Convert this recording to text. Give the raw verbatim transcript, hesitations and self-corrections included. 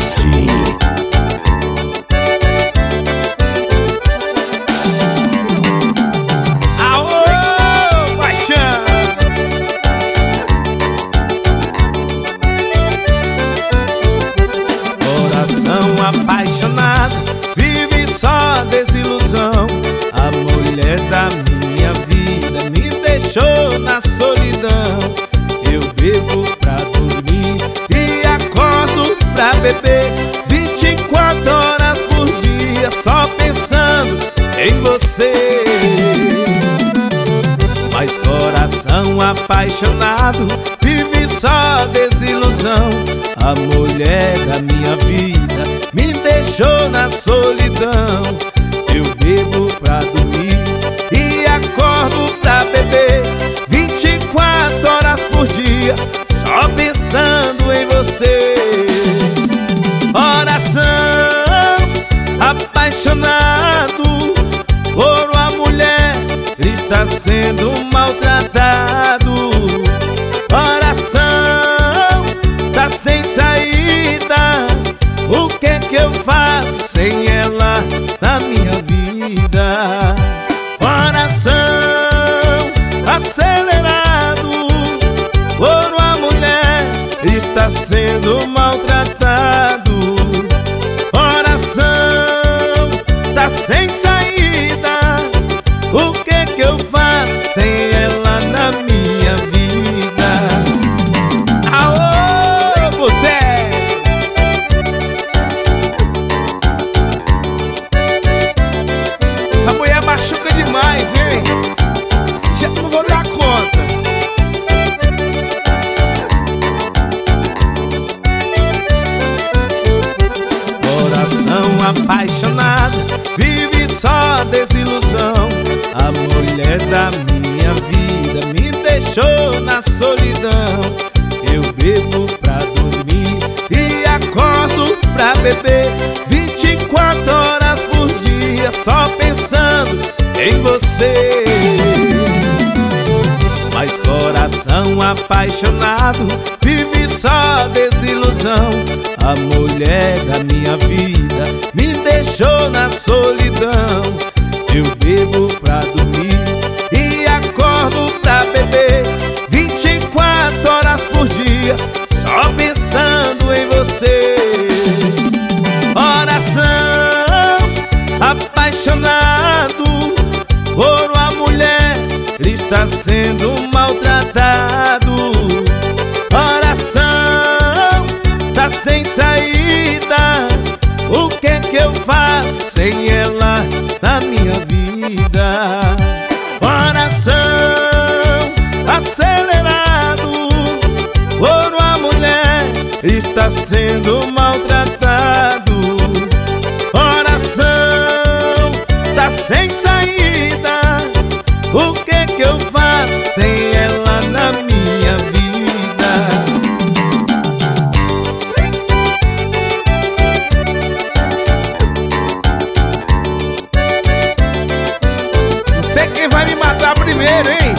Doce. Aô, paixão! Coração apaixonado, vive só desilusão. A mulher da minha vida me deixou na solidão. Eu bebo pra dormir e acordo pra beber, vinte e quatro horas por dia, só pensando em você. Mas coração apaixonado, vive só desilusão. A mulher da minha vida me deixou na solidão. Eu bebo pra dormir e acordo pra beber, vinte e quatro horas por dia, só pensando em você. Coração apaixonado por uma mulher, está sendo maltratado. Coração tá sem saída, o que é que eu faço sem ela na minha vida? Coração acelerado por uma mulher, está sendo maltratado. Coração tá sem saída, o que é que eu faço sem ela na minha vida? Aô, boteco! Essa mulher machuca demais, hein? Já não vou dar conta. Coração apaixonado, vive só desilusão. A mulher da minha vida me deixou na solidão. Eu bebo pra dormir e acordo pra beber, vinte e quatro horas por dia, só pensando em você. Mas coração apaixonado, vive só desilusão. A mulher da minha vida me deixou na solidão. Eu bebo pra dormir e acordo pra beber, vinte e quatro horas por dia, só pensando em você. Coração apaixonado por uma mulher, está sendo maltratado. Coração tá sem saída, o que é que eu faço sem ela na minha vida? Coração acelerado por uma mulher, está sendo maltratado. Coração tá sem saída, o que é que eu faço sem ela na minha vida? Não sei quem vai me matar primeiro, hein?